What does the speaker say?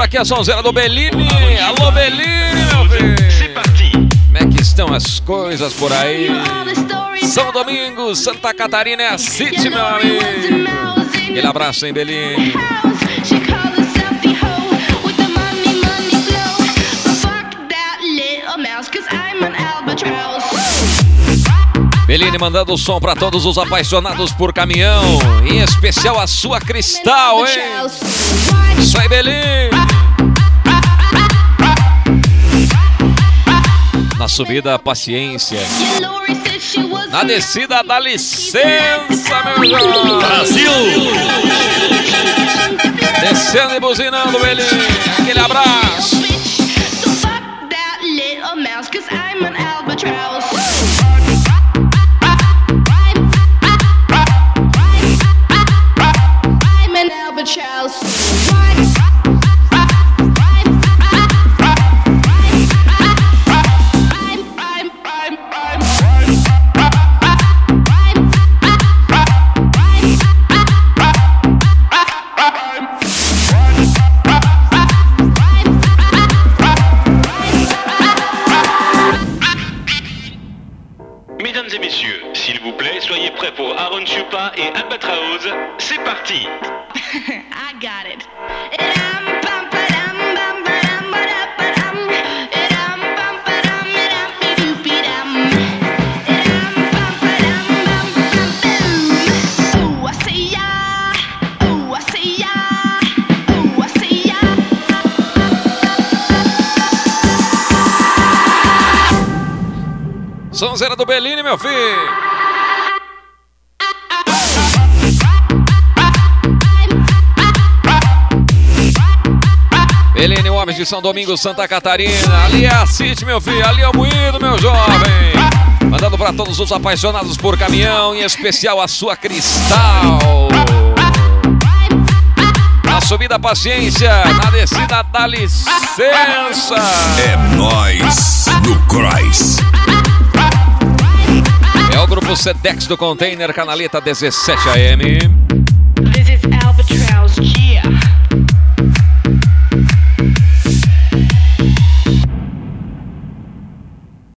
Aqui é a sonzeira do Bellini. Alô, Bellini, meu filho. Como é que estão as coisas por aí? São Domingos, Santa Catarina é a City, meu amigo. Aquele abraço, hein, Bellini. Bellini mandando o som pra todos os apaixonados por caminhão, em especial a sua Cristal, hein? Isso aí, Bellini. Na subida, paciência. Na descida, dá licença, meu irmão. Brasil! Descendo e buzinando, Bellini. Aquele abraço. Mesdames et messieurs, s'il vous plaît, soyez prêts pour Aaron Chupa et Albatraoz. C'est parti. I got it. Sonzeira do Bellini, meu filho. Bellini, homens de São Domingos, Santa Catarina. Ali é a City, meu filho. Ali é o moído, meu jovem. Mandando para todos os apaixonados por caminhão, em especial a sua Cristal. Na subida, paciência. Na descida, dá licença. É nóis no Cross. É o grupo Sedex do Container, Canaleta 17 AM.